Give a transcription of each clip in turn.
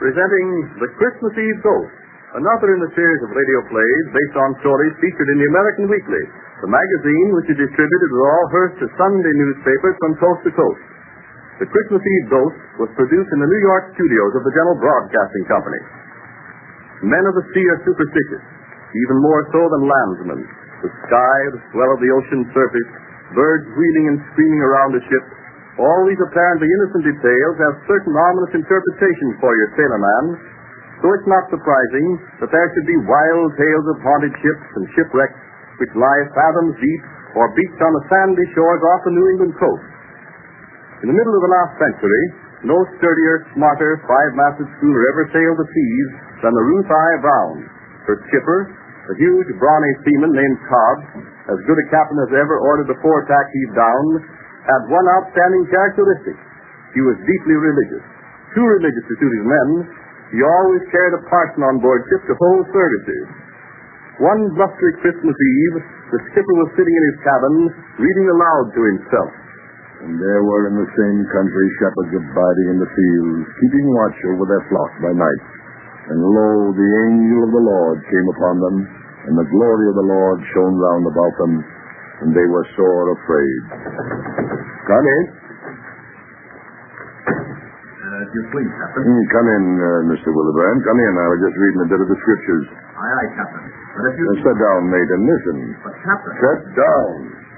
presenting The Christmas Eve Ghost, another in the series of radio plays based on stories featured in the American Weekly, the magazine which is distributed with all Hearst's Sunday newspapers from coast to coast. The Christmas Eve Ghost was produced in the New York studios of the General Broadcasting Company. Men of the sea are superstitious, even more so than landsmen. The sky, the swell of the ocean surface, birds wheeling and screaming around a ship, all these apparently innocent details have certain ominous interpretations for your sailorman, so it's not surprising that there should be wild tales of haunted ships and shipwrecks which lie fathoms deep or beached on the sandy shores off the New England coast. In the middle of the last century, no sturdier, smarter, five-masted schooner ever sailed the seas than the Ruth I. Brown. Her skipper, a huge, brawny seaman named Cobb, as good a captain as ever ordered the foretack heaved down, had one outstanding characteristic. He was deeply religious. Too religious to suit his men, he always carried a parson on board ship to hold services. One blustery Christmas Eve, the skipper was sitting in his cabin, reading aloud to himself. And there were in the same country shepherds abiding in the fields, keeping watch over their flock by night. And lo, the angel of the Lord came upon them, and the glory of the Lord shone round about them, and they were sore afraid. Come in. If you please, Captain. Come in, Mr. Willebrand. Come in. I was just reading a bit of the scriptures. Aye, Captain. But if you... Sit down, mate, and listen. But, Captain... Sit down.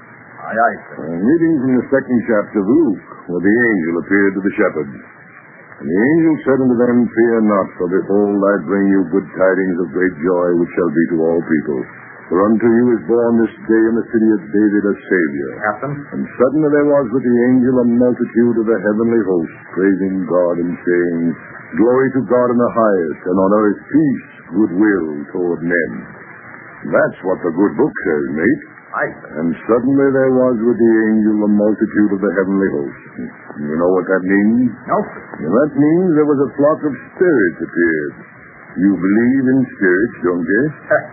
Aye, sir. I'm reading from the second chapter of Luke, where the angel appeared to the shepherds. And the angel said unto them, Fear not, for behold, I bring you good tidings of great joy, which shall be to all people. For unto you is born this day in the city of David a Savior. Captain? And suddenly there was with the angel a multitude of the heavenly host, praising God and saying, Glory to God in the highest, and on earth peace, goodwill toward men. That's what the good book says, mate. Aye, sir. And suddenly there was with the angel a multitude of the heavenly host. You know what that means? No, sir. Well, that means there was a flock of spirits appeared. You believe in spirits, don't you?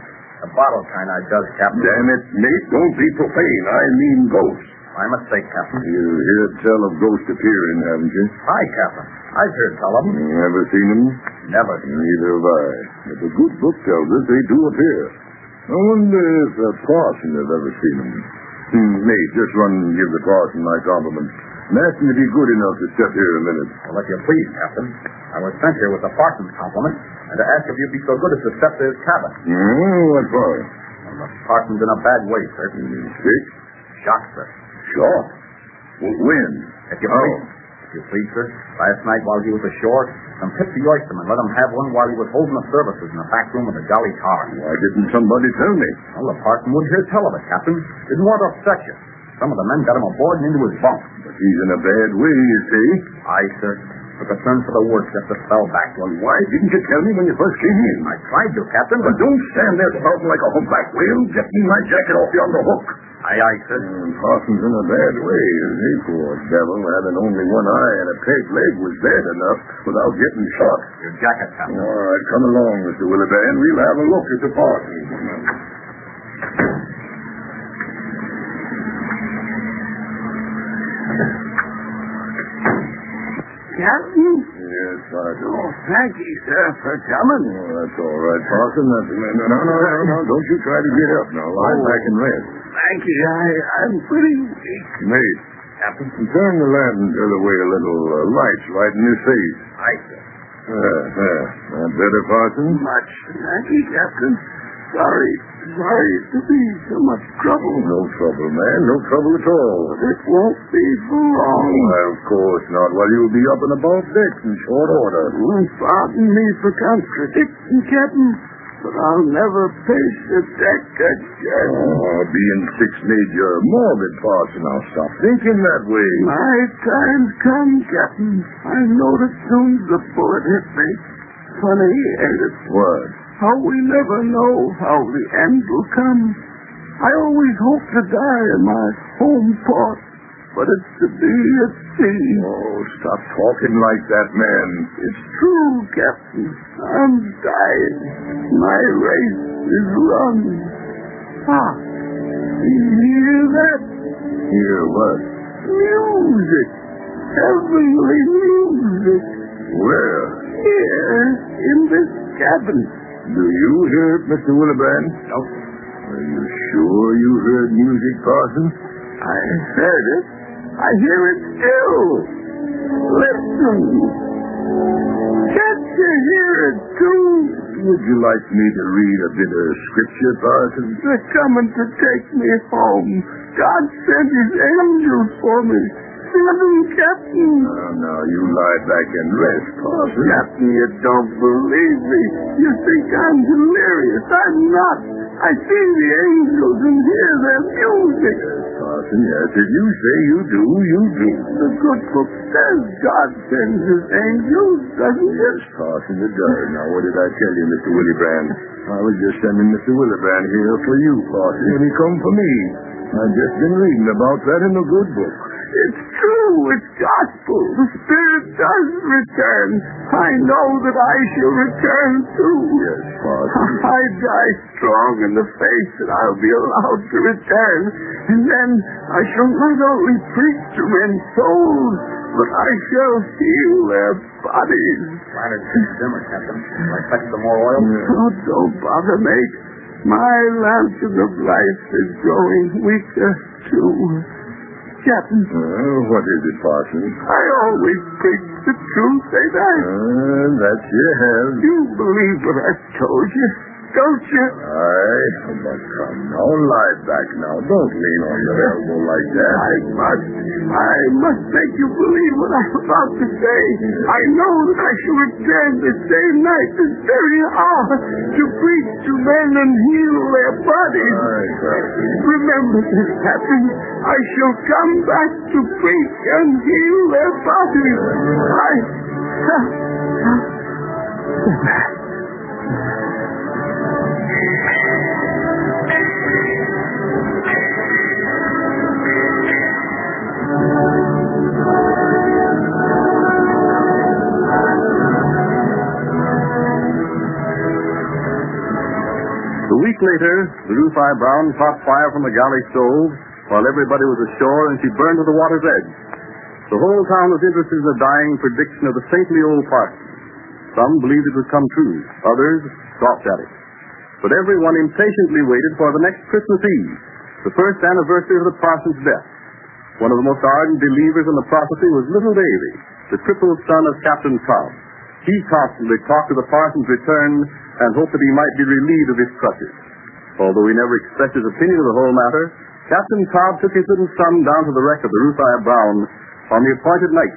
A bottle kind I does, Captain. Damn it, mate, don't be profane. I mean ghosts. My mistake, Captain. You heard tell of ghosts appearing, haven't you? Aye, Captain. I've heard tell of them. Never seen them? Never. Neither have I. But the good book tells us they do appear. I wonder if the parson has ever seen them. Mate, just run and give the parson my compliments. And ask him to be good enough to step here a minute. Well, if you please, Captain. I was sent here with the parson's compliment, and to ask if you'd be so good as to step to his cabin. What for? Well, the parson's in a bad way, sir. Sick? Shot, sir. Shot? When? If you please, sir. Last night while he was ashore, some tipsy oystermen let him have one while he was holding the services in the back room of the Jolly Tar. Why didn't somebody tell me? Well, the parson wouldn't hear tell of it, Captain. Didn't want to upset you. Some of the men got him aboard and into his bunk. But he's in a bad way, you see. Aye, sir. Took a turn for the worse just to spell back. Well, why didn't you tell me when you first came in? I tried to, Captain, But don't stand there spouting like a humpback whale. Get me my jacket off yonder hook. Aye, sir. Parson's in a bad way, isn't he? Poor devil, having only one eye and a peg leg was bad enough without getting shot. Your jacket, Captain. All right, come along, Mr. Willebrand. We'll have a look at the parson. Captain? Yes, Sergeant. Oh, thank you, sir, for coming. Oh, that's all right, Parson. No. Don't you try to get up now. Lie back and rest. Thank you. I'm pretty weak. Mate, Captain, turn the lantern the other way a little. Light's right in his face. Aye, sir. That better, Parson? Much. Thank you, Captain. Sorry to be so much trouble. No trouble, man. No trouble at all. But it won't be for long. Why, of course not. Well, you'll be up and about decks in short order. Pardon me for contradicting, Captain, but I'll never pace a deck again. Oh, being six-major morbid, Parson, I'll stop thinking that way. My time's come, Captain. I noticed soon as the bullet hit me. Funny, ain't it? What? How we never know how the end will come. I always hope to die in my home port, but it's to be at sea. Oh, stop talking like that, man. It's true, Captain. I'm dying. My race is run. You hear that? Hear what? Music. Heavenly music. Where? here in this cabin. Do you hear it, Mr. Willebrand? No. Are you sure you heard music, Parson? I heard it. I hear it still. Listen. Can't you hear it, too? Would you like me to read a bit of scripture, Parson? They're coming to take me home. God sent his angels for me. Sing them, Captain. Now, you lie back and rest, Parson. Captain, you don't believe me. You think I'm delirious. I'm not. I see the angels and hear their music. Parson, yes, if you say you do, you do. The good book says God sends his angels, doesn't it? Yes, Parson, it does. Now, what did I tell you, Mr. Willebrand? I was just sending Mr. Willebrand here for you, Parson, and he come for me. I've just been reading about that in the good book. It's true. It's gospel. The Spirit does return. I know that I shall return too. Yes, Parson. I die strong in the faith that I'll be allowed to return. And then I shall not only preach to men's souls, but I shall heal their bodies. Why did you simmer, Captain? Will I fetch some more oil? Oh, don't bother, mate. My lantern of life is growing weaker, too. Captain. What is it, Parson? I always preach the truth, ain't I? That you have. You believe what I've told you, don't you? Aye, but come now, lie back now. Don't lean on your elbow like that. I must make you believe what I'm about to say. I know that I shall return this same night, this very hour, to preach to men and heal their bodies. Aye, Captain. Remember this, Captain. I shall come back to preach and heal their bodies. A week later, the Ruthie Brown caught fire from the galley stove while everybody was ashore, and she burned to the water's edge. The whole town was interested in the dying prediction of the saintly old parson. Some believed it would come true. Others scoffed at it. But everyone impatiently waited for the next Christmas Eve, the first anniversary of the parson's death. One of the most ardent believers in the prophecy was little Davy, the crippled son of Captain Cobb. He constantly talked of the parson's return and hoped that he might be relieved of his crutches. Although he never expressed his opinion of the whole matter, Captain Cobb took his little son down to the wreck of the Ruthie Brown on the appointed night.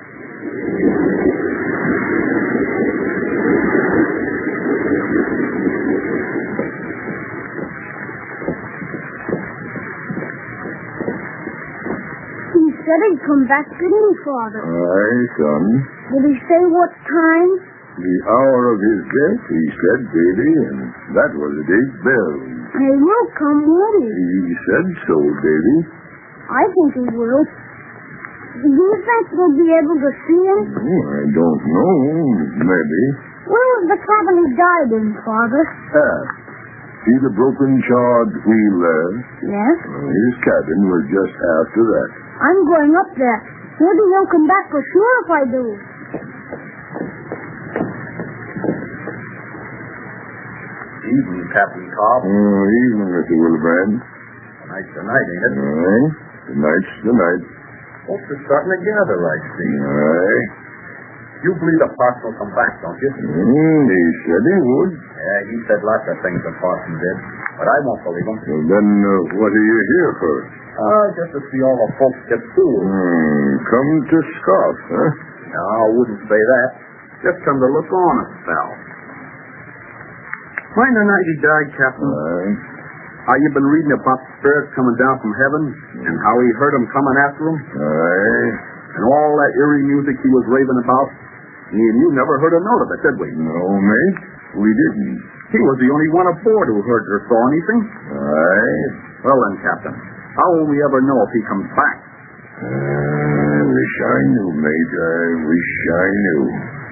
He said he'd come back, didn't he, Father? Aye, son. Did he say what time? The hour of his death, he said, Davy, and that was at 8 bells. And he will come, won't he? He said so, Davy. I think he will. Do you think we'll be able to see him? I don't know. Maybe. Where was the cabin he died in, Father? See the broken, charred wheel there? Yes. His cabin was just after that. I'm going up there. Maybe he'll come back for sure if I do. Evening, Captain Cobb. Evening, Mr. Willebrand. Tonight's the night, ain't it? Aye. Tonight's the night. Folks are starting to gather, I see. Aye. You believe the parson will come back, don't you? He said he would. Yeah, he said lots of things the parson did, but I won't believe him. Well, then what are you here for? Just to see all the folks get fooled. Come to scoff, huh? No, I wouldn't say that. Just come to look on a spell. Find the night he died, Captain. Aye. How you been reading about spirits coming down from heaven, and how he heard them coming after him, Aye. and all that eerie music he was raving about. Me and you never heard a note of it, did we? No, mate. We didn't. He was the only one aboard who heard or saw anything. Aye. Well then, Captain, how will we ever know if he comes back? I wish I knew, mate. I wish I knew.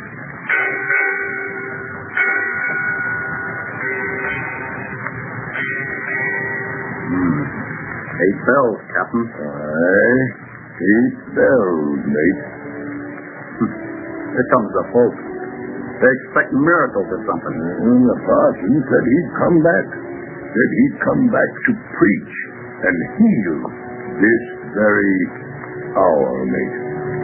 8 bells, Captain. Aye. 8 bells, mate. Here comes the boat. They expect miracles or something. And the parson said he'd come back. Said he'd come back to preach and heal this very hour, mate.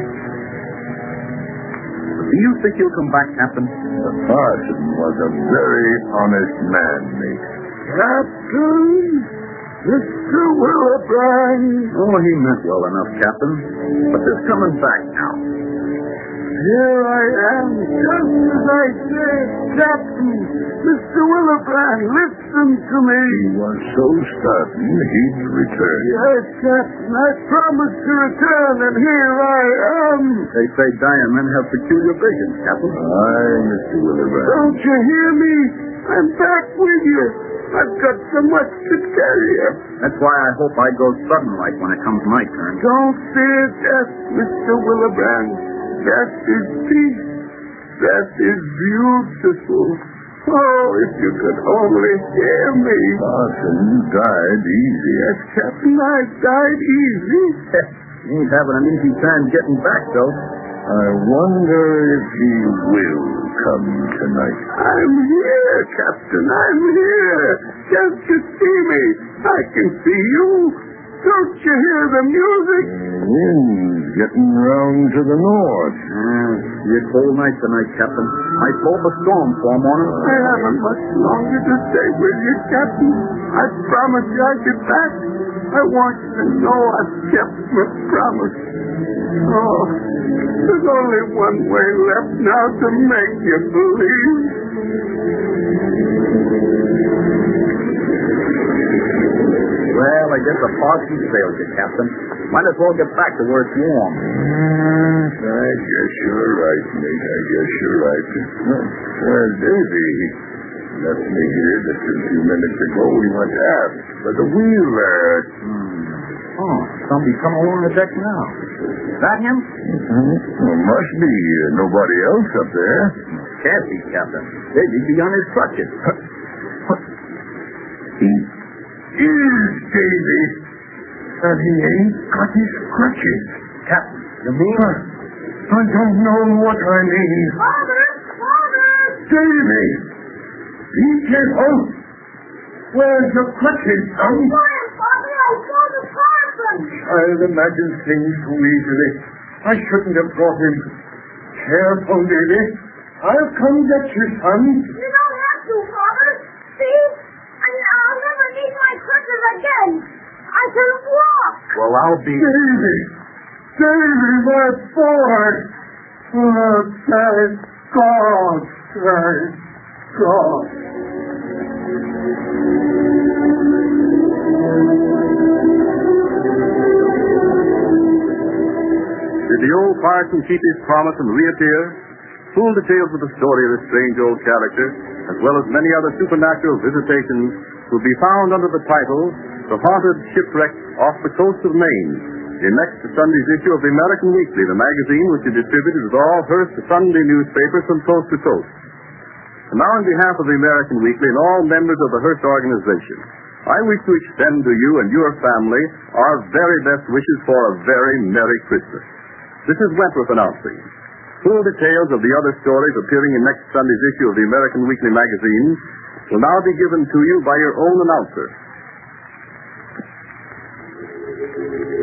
Do you think he'll come back, Captain? The parson was a very honest man, mate. Captain, Mr. Willebrand. Oh, he meant well enough, Captain. But they're coming back now. Here I am, just as I said, Captain. Mr. Willebrand, listen to me. He was so certain he'd return. Yes, Captain, I promised to return, and here I am. They say dying men have peculiar visions, Captain. Aye, Mr. Willebrand. Don't you hear me? I'm back with you. I've got so much to tell you. That's why I hope I go sudden like when it comes my turn. Don't fear death, Mr. Willebrand. Death is peace. Death is beautiful. Oh, if you could only hear me. Parson died easy. Yes, Captain, I died easy. He ain't having an easy time getting back, though. I wonder if he will come tonight. I'm here, Captain. I'm here. Can't you see me? I can see you. Don't you hear the music? The wind's getting round to the north. Be a cold night tonight, Captain. I hope a storm for morning. I haven't much longer to stay with you, Captain. I promised you I'd get back. I want you to know I've kept my promise. Oh, there's only one way left now to make you believe. Well, I guess the parson failed you, Captain. Might as well get back to where it's warm. I guess you're right, mate. I guess you're right. Davy left me here just a few minutes ago. He went aft for the wheel there. Oh, somebody come along the deck now. Is that him? Well, must be nobody else up there. Can't be, Captain. They'd be on his crutches. He is Davy, and he ain't got his crutches. Captain, you mean? I don't know what I mean. Father! Father! Davy, he came home. Where's your crutches, son? Father, I saw the parson. I'll imagine things too easily. I shouldn't have brought him. Careful, Davy. I'll come get you, son. You don't have to, Father. See? I'll never need my crutches again. I can walk. Well, I'll be... Davy! Davy, my boy! Oh, thank God! Thank God! Did the old parson keep his promise and reappear? Full details of the story of this strange old character, as well as many other supernatural visitations, will be found under the title, The Haunted Shipwreck Off the Coast of Maine, in next Sunday's issue of the American Weekly, the magazine which is distributed with all Hearst Sunday newspapers from coast to coast. And now, on behalf of the American Weekly and all members of the Hearst organization, I wish to extend to you and your family our very best wishes for a very Merry Christmas. This is Wentworth announcing. Full details of the other stories appearing in next Sunday's issue of the American Weekly magazine will now be given to you by your own announcer.